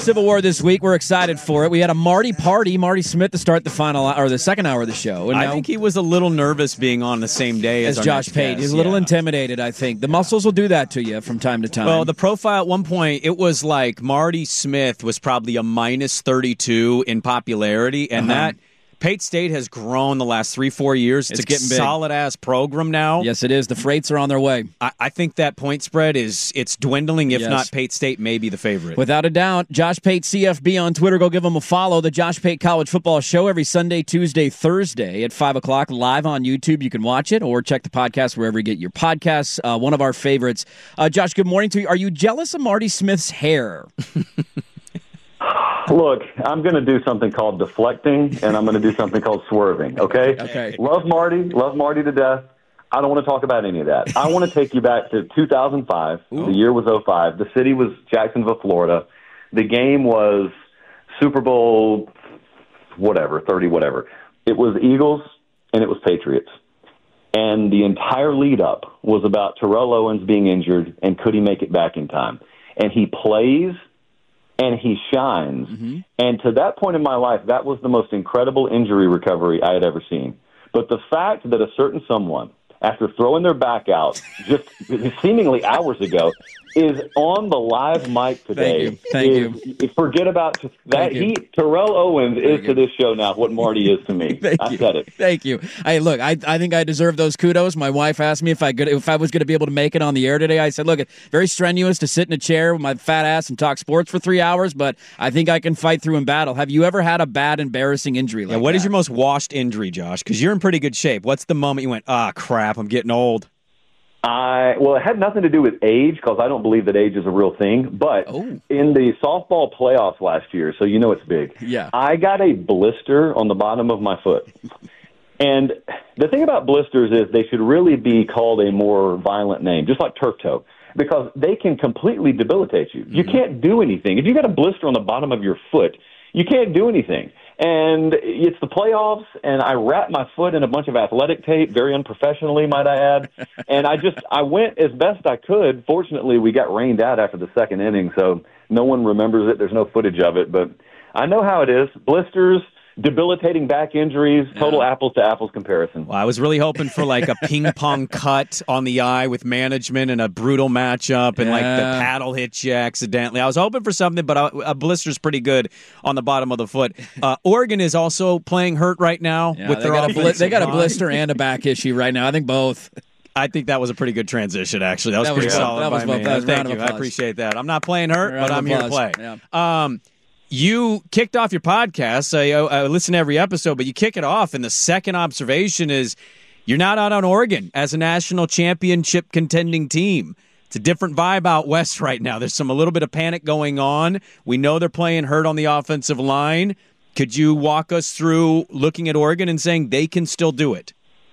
Civil War this week. We're excited for it. We had a Marty Smith, to start the final or the second hour of the show. And I think he was a little nervous being on the same day as Josh Pate. He's a little intimidated, I think. The muscles will do that to you from time to time. Well, the profile at one point, it was like Marty Smith was probably a minus 32 in popularity, and that Pate State has grown the last 3-4 years. It's getting big. Solid-ass program now. Yes, it is. The freights are on their way. I think that point spread it's dwindling. If not, Pate State may be the favorite. Without a doubt. Josh Pate, CFB on Twitter. Go give him a follow. The Josh Pate College Football Show every Sunday, Tuesday, Thursday at 5 o'clock live on YouTube. You can watch it or check the podcast wherever you get your podcasts. One of our favorites. Josh, good morning to you. Are you jealous of Marty Smith's hair? Look, I'm going to do something called deflecting, and I'm going to do something called swerving, okay? Okay. Love Marty to death. I don't want to talk about any of that. I want to take you back to 2005. Ooh. The year was 2005. The city was Jacksonville, Florida. The game was Super Bowl 30, whatever. It was Eagles, and it was Patriots. And the entire lead-up was about Terrell Owens being injured, and could he make it back in time? And he plays, and he shines. Mm-hmm. And to that point in my life, that was the most incredible injury recovery I had ever seen. But the fact that a certain someone, after throwing their back out just seemingly hours ago, is on the live mic today. Thank you. Forget about that. Terrell Owens is to this show now what Marty is to me. I said it. Thank you. Hey, look, I think I deserve those kudos. My wife asked me if I was going to be able to make it on the air today. I said, look, it's very strenuous to sit in a chair with my fat ass and talk sports for 3 hours, but I think I can fight through in battle. Have you ever had a bad, embarrassing injury like that? What is your most washed injury, Josh? Because you're in pretty good shape. What's the moment you went, crap, I'm getting old? Well, it had nothing to do with age, because I don't believe that age is a real thing. But in the softball playoffs last year, so you know it's big, I got a blister on the bottom of my foot. And the thing about blisters is they should really be called a more violent name, just like turf toe, because they can completely debilitate you. Mm-hmm. You can't do anything. If you got a blister on the bottom of your foot, you can't do anything. And it's the playoffs, and I wrapped my foot in a bunch of athletic tape, very unprofessionally, might I add. And I went as best I could. Fortunately, we got rained out after the second inning, so no one remembers it. There's no footage of it. But I know how it is. Blisters, debilitating back injuries, total apples-to-apples comparison. Well, I was really hoping for like a ping-pong cut on the eye with management and a brutal matchup and like the paddle hit you accidentally. I was hoping for something, but a blister's pretty good on the bottom of the foot. Oregon is also playing hurt right now with their offensive They got a blister and a back issue right now. I think both. I think that was a pretty good transition, actually. That was pretty solid by me. Thank you. I appreciate that. I'm not playing hurt, but I'm here to play. Yeah. You kicked off your podcast. I listen to every episode, but you kick it off, and the second observation is you're not out on Oregon as a national championship contending team. It's a different vibe out west right now. There's a little bit of panic going on. We know they're playing hurt on the offensive line. Could you walk us through looking at Oregon and saying they can still do it?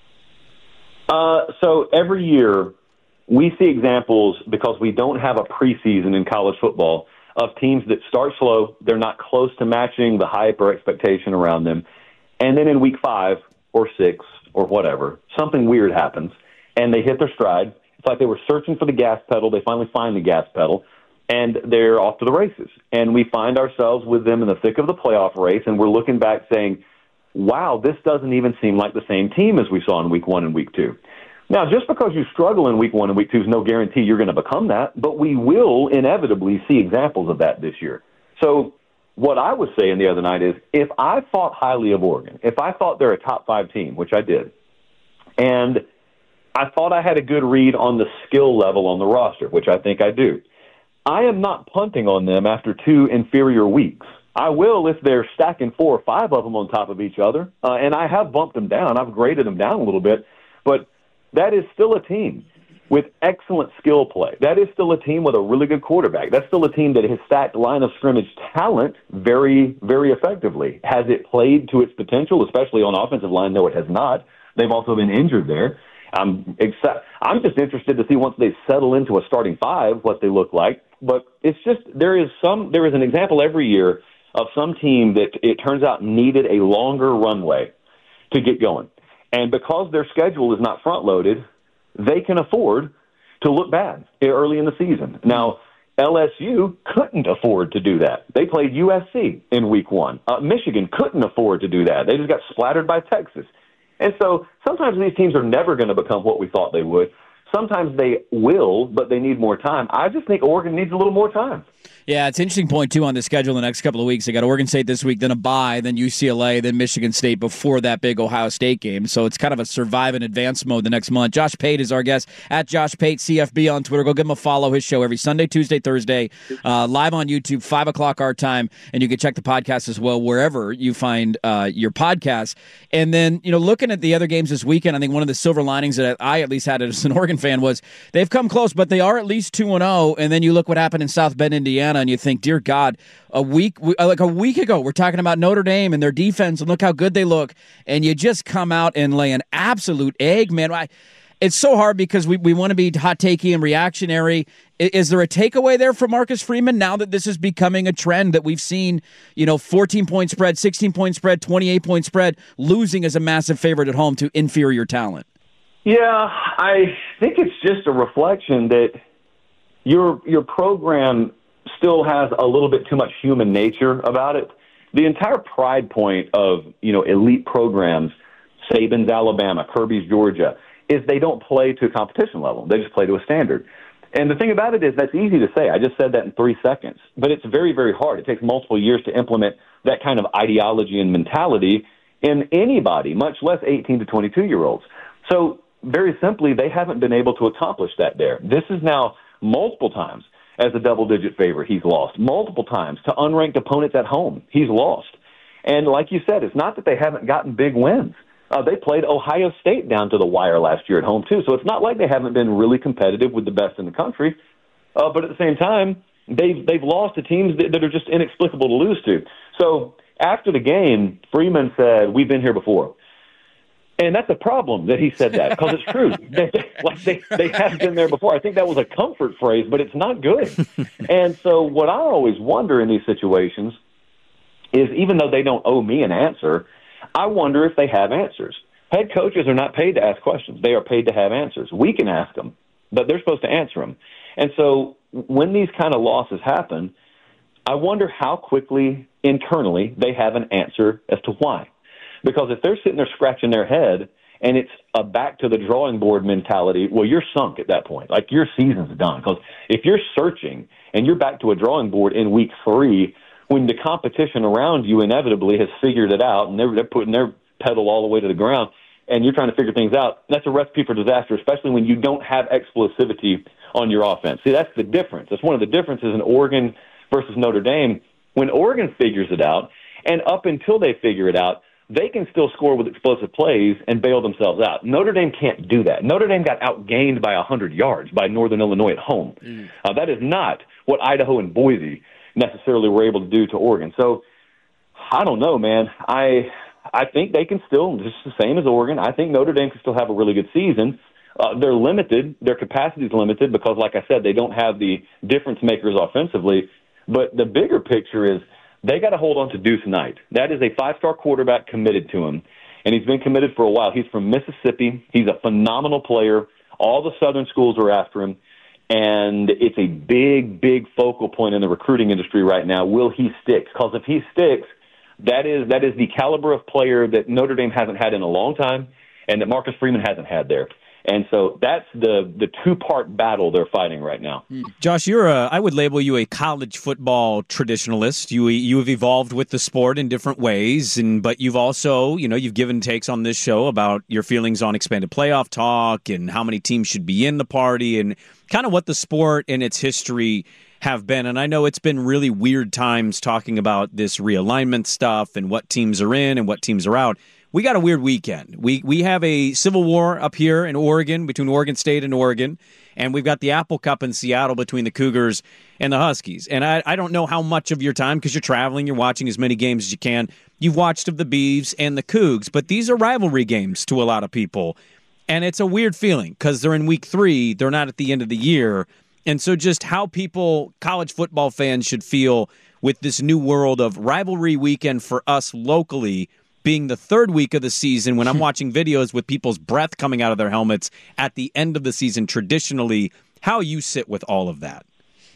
So every year we see examples, because we don't have a preseason in college football, of teams that start slow, they're not close to matching the hype or expectation around them, and then in week 5 or 6 or whatever, something weird happens, and they hit their stride. It's like they were searching for the gas pedal. They finally find the gas pedal, and they're off to the races. And we find ourselves with them in the thick of the playoff race, and we're looking back saying, wow, this doesn't even seem like the same team as we saw in week 1 and week 2. Now, just because you struggle in week 1 and week 2 is no guarantee you're going to become that, but we will inevitably see examples of that this year. So what I was saying the other night is, if I thought highly of Oregon, if I thought they're a top 5 team, which I did, and I thought I had a good read on the skill level on the roster, which I think I do, I am not punting on them after 2 inferior weeks. I will if they're stacking 4 or 5 of them on top of each other, and I have bumped them down. I've graded them down a little bit, but that is still a team with excellent skill play. That is still a team with a really good quarterback. That's still a team that has stacked line of scrimmage talent very, very effectively. Has it played to its potential, especially on offensive line? No, it has not. They've also been injured there. I'm just interested to see once they settle into a starting 5 what they look like. But it's just there is an example every year of some team that it turns out needed a longer runway to get going. And because their schedule is not front-loaded, they can afford to look bad early in the season. Now, LSU couldn't afford to do that. They played USC in week 1. Michigan couldn't afford to do that. They just got splattered by Texas. And so sometimes these teams are never going to become what we thought they would. Sometimes they will, but they need more time. I just think Oregon needs a little more time. Yeah, it's an interesting point, too, on the schedule the next couple of weeks. They got Oregon State this week, then a bye, then UCLA, then Michigan State before that big Ohio State game. So it's kind of a survive and advance mode the next month. Josh Pate is our guest at Josh Pate CFB on Twitter. Go give him a follow. His show every Sunday, Tuesday, Thursday, live on YouTube, 5 o'clock our time. And you can check the podcast as well wherever you find your podcast. And then, looking at the other games this weekend, I think one of the silver linings that I at least had as an Oregon fan was they've come close, but they are at least 2-0. And then you look what happened in South Bend, Indiana, and you think, dear God, a week ago, we're talking about Notre Dame and their defense, and look how good they look, and you just come out and lay an absolute egg, man. It's so hard because we want to be hot-takey and reactionary. Is there a takeaway there for Marcus Freeman now that this is becoming a trend that we've seen, 14-point spread, 16-point spread, 28-point spread, losing as a massive favorite at home to inferior talent? Yeah, I think it's just a reflection that your program still has a little bit too much human nature about it. The entire pride point of, elite programs, Saban's Alabama, Kirby's Georgia, is they don't play to a competition level. They just play to a standard. And the thing about it is that's easy to say. I just said that in 3 seconds. But it's very, very hard. It takes multiple years to implement that kind of ideology and mentality in anybody, much less 18 to 22-year-olds. So very simply, they haven't been able to accomplish that there. This is now multiple times as a double-digit favorite, he's lost. Multiple times to unranked opponents at home, he's lost. And like you said, it's not that they haven't gotten big wins. They played Ohio State down to the wire last year at home, too. So it's not like they haven't been really competitive with the best in the country. But at the same time, they've lost to teams that are just inexplicable to lose to. So after the game, Freeman said, "We've been here before." And that's a problem that he said that, because it's true. They have been there before. I think that was a comfort phrase, but it's not good. And so what I always wonder in these situations is, even though they don't owe me an answer, I wonder if they have answers. Head coaches are not paid to ask questions. They are paid to have answers. We can ask them, but they're supposed to answer them. And so when these kind of losses happen, I wonder how quickly internally they have an answer as to why. Because if they're sitting there scratching their head and it's a back to the drawing board mentality, well, you're sunk at that point. Like, your season's done. Because if you're searching and you're back to a drawing board in week 3, when the competition around you inevitably has figured it out and they're putting their pedal all the way to the ground and you're trying to figure things out, that's a recipe for disaster, especially when you don't have explosivity on your offense. See, that's the difference. That's one of the differences in Oregon versus Notre Dame. When Oregon figures it out, and up until they figure it out, they can still score with explosive plays and bail themselves out. Notre Dame can't do that. Notre Dame got outgained by 100 yards by Northern Illinois at home. That is not what Idaho and Boise necessarily were able to do to Oregon. So I don't know, man. I think they can still, just the same as Oregon, I think Notre Dame can still have a really good season. They're limited. Their capacity is limited because, like I said, they don't have the difference makers offensively. But the bigger picture is, they got to hold on to Deuce Knight. That is a 5-star quarterback committed to him, and he's been committed for a while. He's from Mississippi. He's a phenomenal player. All the Southern schools are after him, and it's a big, big focal point in the recruiting industry right now. Will he stick? Because if he sticks, that is the caliber of player that Notre Dame hasn't had in a long time and that Marcus Freeman hasn't had there. And so that's the two-part battle they're fighting right now. Josh, I would label you a college football traditionalist. You have evolved with the sport in different ways, but you've also, you've given takes on this show about your feelings on expanded playoff talk and how many teams should be in the party and kind of what the sport and its history have been. And I know it's been really weird times talking about this realignment stuff and what teams are in and what teams are out. We got a weird weekend. We have a civil war up here in Oregon between Oregon State and Oregon, and we've got the Apple Cup in Seattle between the Cougars and the Huskies. And I don't know how much of your time, because you're traveling, you're watching as many games as you can, you've watched of the Beavs and the Cougs, but these are rivalry games to a lot of people. And it's a weird feeling because they're in week 3, they're not at the end of the year. And so just how people, college football fans, should feel with this new world of rivalry weekend for us locally, being the 3rd week of the season, when I'm watching videos with people's breath coming out of their helmets at the end of the season traditionally, how you sit with all of that.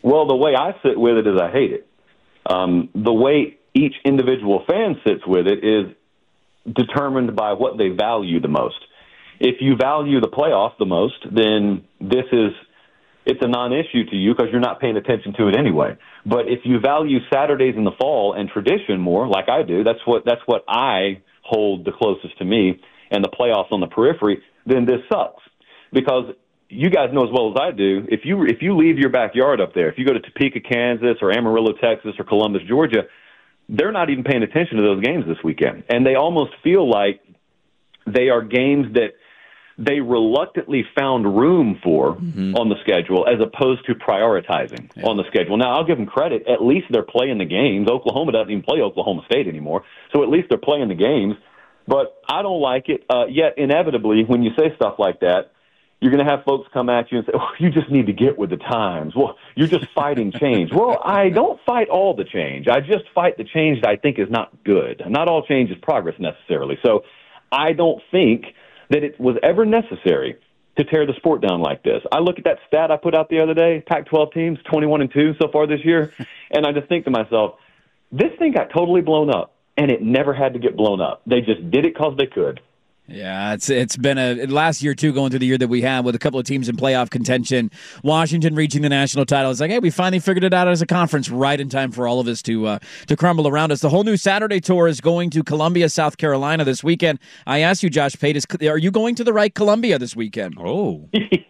Well, the way I sit with it is I hate it. The way each individual fan sits with it is determined by what they value the most. If you value the playoffs the most, then it's a non-issue to you because you're not paying attention to it anyway. But if you value Saturdays in the fall and tradition more, like I do, that's what I hold the closest to me, and the playoffs on the periphery, then this sucks. Because you guys know as well as I do, if you leave your backyard up there, if you go to Topeka, Kansas, or Amarillo, Texas, or Columbus, Georgia, they're not even paying attention to those games this weekend. And they almost feel like they are games that they reluctantly found room for on the schedule as opposed to prioritizing on the schedule. Now, I'll give them credit. At least they're playing the games. Oklahoma doesn't even play Oklahoma State anymore, so at least they're playing the games. But I don't like it. Yet, inevitably, when you say stuff like that, you're going to have folks come at you and say, oh, you just need to get with the times. Well, you're just fighting change. Well, I don't fight all the change. I just fight the change that I think is not good. Not all change is progress necessarily. So I don't think that it was ever necessary to tear the sport down like this. I look at that stat I put out the other day, Pac-12 teams, 21-2 so far this year, and I just think to myself, this thing got totally blown up, and it never had to get blown up. They just did it because they could. Yeah, it's been a last year, too, going through the year that we had with a couple of teams in playoff contention. Washington reaching the national title. It's like, hey, we finally figured it out as a conference right in time for all of us to crumble around us. The whole new Saturday tour is going to Columbia, South Carolina this weekend. I asked you, Josh Pate, are you going to the right Columbia this weekend? Oh.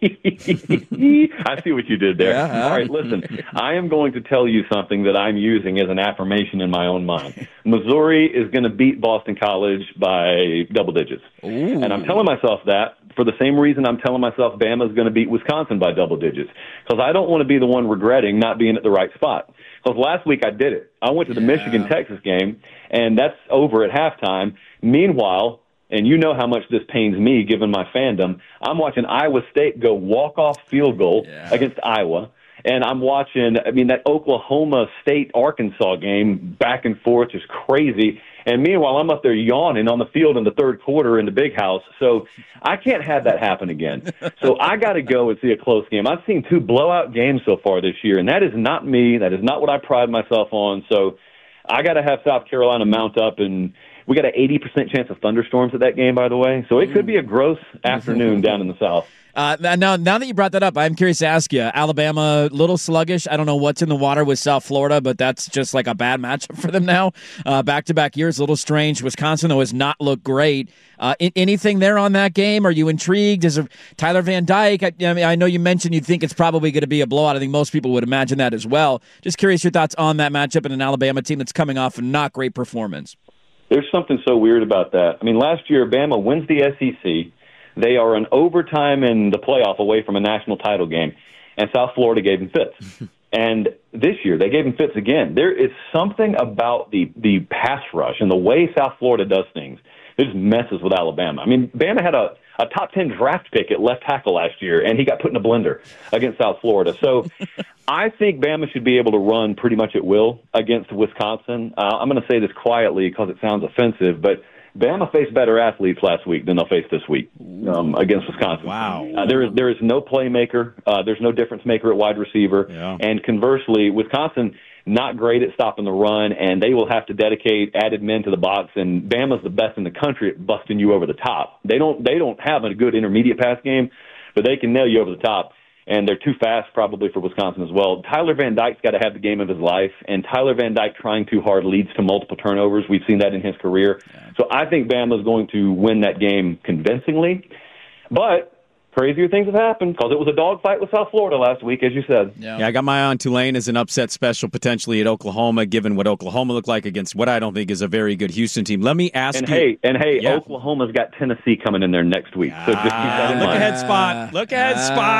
I see what you did there. Yeah. All right, listen, I am going to tell you something that I'm using as an affirmation in my own mind. Missouri is going to beat Boston College by double digits. Ooh. And I'm telling myself that for the same reason I'm telling myself Bama is going to beat Wisconsin by double digits, because I don't want to be the one regretting not being at the right spot. Because last week I did it. I went to the Michigan-Texas game, and that's over at halftime. Meanwhile, and you know how much this pains me given my fandom, I'm watching Iowa State go walk-off field goal against Iowa. And I'm watching, that Oklahoma State-Arkansas game back and forth is crazy. And meanwhile, I'm up there yawning on the field in the third quarter in the big house. So I can't have that happen again. So I got to go and see a close game. I've seen 2 blowout games so far this year, and that is not me. That is not what I pride myself on. So I got to have South Carolina mount up, and we got an 80% chance of thunderstorms at that game, by the way. So it could be a gross afternoon down in the South. Now that you brought that up, I'm curious to ask you, Alabama, a little sluggish. I don't know what's in the water with South Florida, but that's just like a bad matchup for them now. Back-to-back years, a little strange. Wisconsin, though, has not looked great. Anything there on that game? Are you intrigued? Is Tyler Van Dyke? I know you mentioned you think it's probably going to be a blowout. I think most people would imagine that as well. Just curious your thoughts on that matchup in an Alabama team that's coming off a not great performance. There's something so weird about that. Last year, Bama wins the SEC. They are an overtime in the playoff away from a national title game, and South Florida gave them fits. And this year, they gave them fits again. There is something about the pass rush and the way South Florida does things. It just messes with Alabama. Bama had a top 10 draft pick at left tackle last year, and he got put in a blender against South Florida. So I think Bama should be able to run pretty much at will against Wisconsin. I'm going to say this quietly because it sounds offensive, but Bama faced better athletes last week than they'll face this week against Wisconsin. Wow. There is no playmaker. There's no difference maker at wide receiver. Yeah. And conversely, Wisconsin, not great at stopping the run, and they will have to dedicate added men to the box. And Bama's the best in the country at busting you over the top. They don't have a good intermediate pass game, but they can nail you over the top. And they're too fast probably for Wisconsin as well. Tyler Van Dyke's got to have the game of his life, and Tyler Van Dyke trying too hard leads to multiple turnovers. We've seen that in his career. Yeah. So I think Bama's going to win that game convincingly. But crazier things have happened because it was a dogfight with South Florida last week, as you said. Yeah, I got my eye on Tulane as an upset special potentially at Oklahoma, given what Oklahoma looked like against what I don't think is a very good Houston team. Let me ask you. Oklahoma's got Tennessee coming in there next week. So just keep that in mind. Look ahead,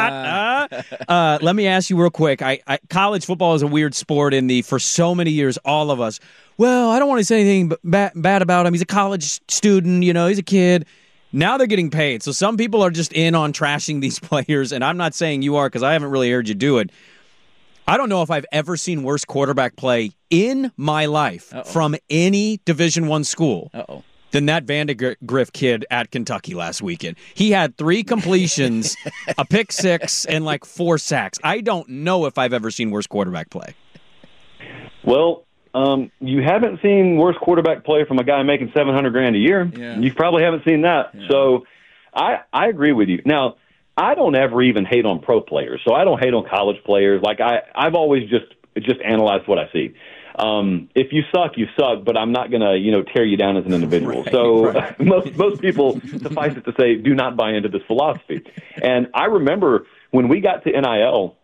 Spot. Let me ask you real quick. College football is a weird sport for so many years, all of us. Well, I don't want to say anything bad about him. He's a college student, he's a kid. Now they're getting paid, so some people are just in on trashing these players, and I'm not saying you are because I haven't really heard you do it. I don't know if I've ever seen worse quarterback play in my life from any Division I school than that Vandegrift kid at Kentucky last weekend. He had 3 completions, a pick 6, and like 4 sacks. I don't know if I've ever seen worse quarterback play. Well, you haven't seen worse quarterback play from a guy making $700,000 a year. Yeah. You probably haven't seen that. Yeah. So I agree with you. Now, I don't ever even hate on pro players. So I don't hate on college players. Like I've always just analyzed what I see. If you suck, you suck, but I'm not going to, tear you down as an individual. Right. Most people, suffice it to say, do not buy into this philosophy. And I remember when we got to NIL,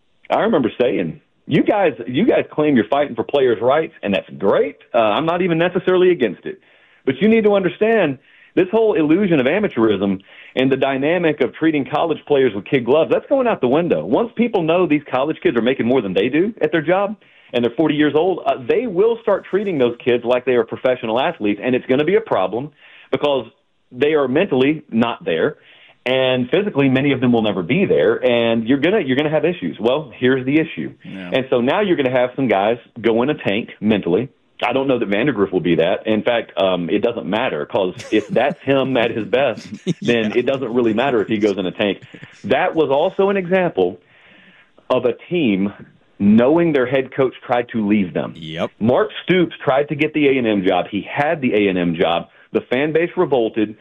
I remember saying, you guys claim you're fighting for players' rights, and that's great. I'm not even necessarily against it. But you need to understand this whole illusion of amateurism and the dynamic of treating college players with kid gloves, that's going out the window. Once people know these college kids are making more than they do at their job, and they're 40 years old, they will start treating those kids like they are professional athletes, and it's going to be a problem because they are mentally not there, and physically many of them will never be there, and you're gonna have issues. Well, here's the issue. Yeah. And so now you're going to have some guys go in a tank mentally. I don't know that Vandegrift will be that. In fact, it doesn't matter because if that's him at his best, then it doesn't really matter if he goes in a tank. That was also an example of a team knowing their head coach tried to leave them. Yep. Mark Stoops tried to get the A&M job. He had the A&M job. The fan base revolted.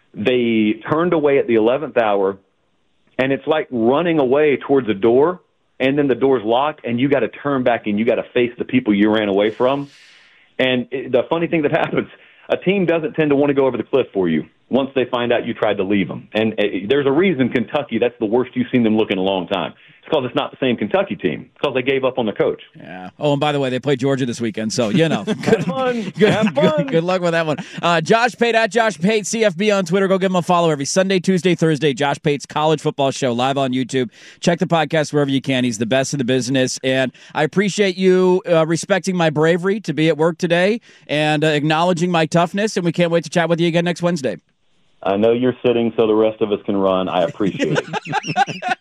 They turned away at the 11th hour, and it's like running away towards a door, and then the door's locked, and you got to turn back and you got to face the people you ran away from. And the funny thing that happens, a team doesn't tend to want to go over the cliff for you once they find out you tried to leave them. And there's a reason Kentucky, that's the worst you've seen them look in a long time. It's because it's not the same Kentucky team. It's because they gave up on the coach. Yeah. Oh, and by the way, they play Georgia this weekend, so, Have fun. Have fun. Good luck with that one. Josh Pate, at Josh Pate, CFB on Twitter. Go give him a follow every Sunday, Tuesday, Thursday. Josh Pate's College Football Show live on YouTube. Check the podcast wherever you can. He's the best in the business. And I appreciate you respecting my bravery to be at work today and acknowledging my toughness, and we can't wait to chat with you again next Wednesday. I know you're sitting so the rest of us can run. I appreciate it.